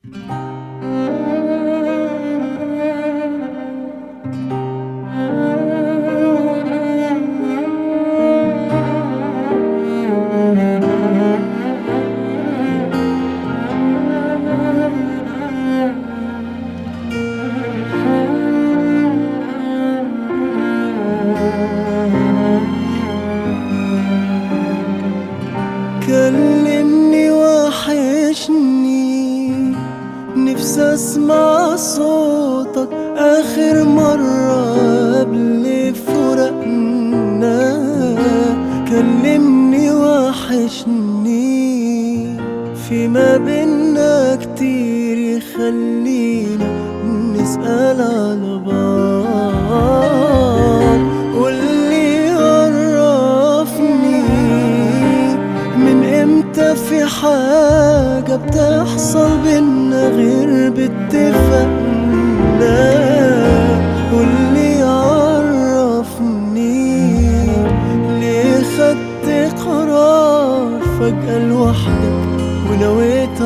كلمني وحشني، نفسي اسمع صوتك اخر مرة قبل فراقنا. كلمني وحشني، في ما بينا كتير يخلينا نسأل على بعض. قولي عرفني، من امتى في حاجة بتحصل بينا غير باتفاقنا؟ قولي عرفني، ليه خدت قرار فجأة لوحدك ونويت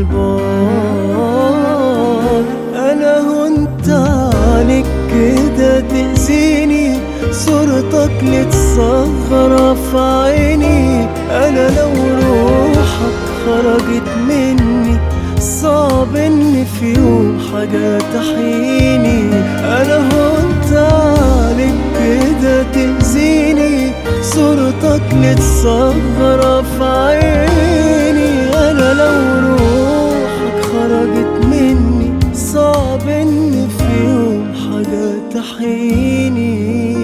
عالبعد؟ انا هنت عليك كده تأذيني، صورتك لتصغر في عيني. انا لو روحك خرجت مني صعب ان في يوم حاجة تحييني. انا هنت عليك كده تأذيني، صورتك لتصغر في عيني. انا لو روحك خرجت مني صعب ان في يوم حاجة تحييني.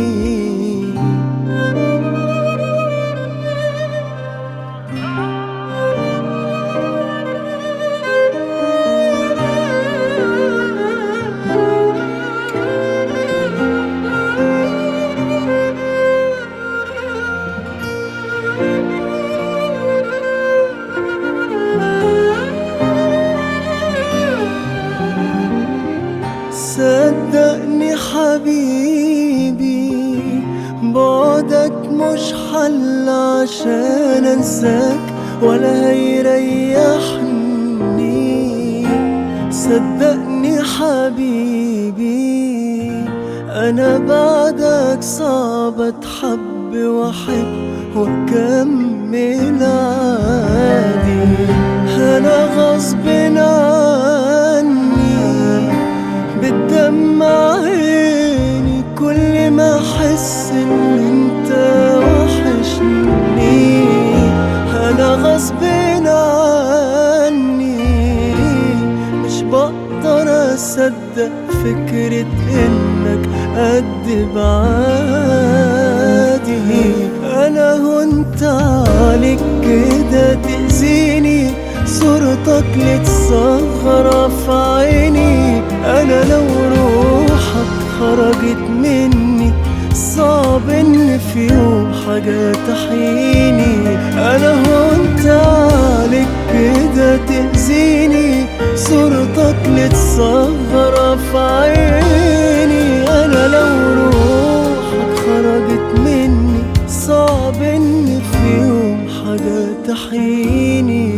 صدقني حبيبي، بعدك مش حل عشان انساك ولا هيريحني. صدقني حبيبي، انا بعدك صعب اتحب واحب واكمل عادي. انا غصب عني بتدمع عيني كل ما احس ان انت وحشني. انا غصب عني مش بقدر اصدق فكرة انك قد بعادي. انا هنت عليك كده تأذيني، صورتك لتصغر في عيني. انا لو روحك خرجت مني صعب ان في يوم حاجة تحييني. انا هنت عليك كده تأذيني، صورتك لتصغر في عيني. انا لو روحك خرجت مني صعب ان في يوم حاجة تحييني.